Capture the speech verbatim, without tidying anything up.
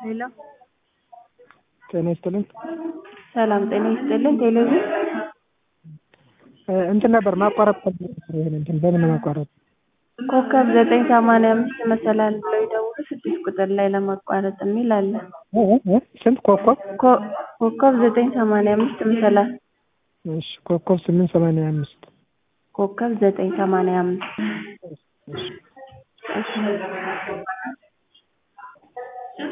ሄሎ ጤና ይስጥልኝ። ሰላም ጤና ይስጥልኝ። ቴሌቪዥን እንትን ነበር ማቋረጥ ፈልጌ ነበር። ይሄን እንትን በምን ማቋረጥ? ኮከብ ዘጠኝ ሰማንያ አምስት መሰላል ብለው ይደውሉ ስድስት ቁጥር ላይ ለማቋረጥ የሚል አለ። እ እ ስንት ኮከብ? ኮከብ ዘጠኝ ሰማንያ አምስት መሰላል። እሺ ኮከብ ስምንት ሰማንያ አምስት ኮከብ ዘጠኝ ሰማንያ አምስት እሺ እሺ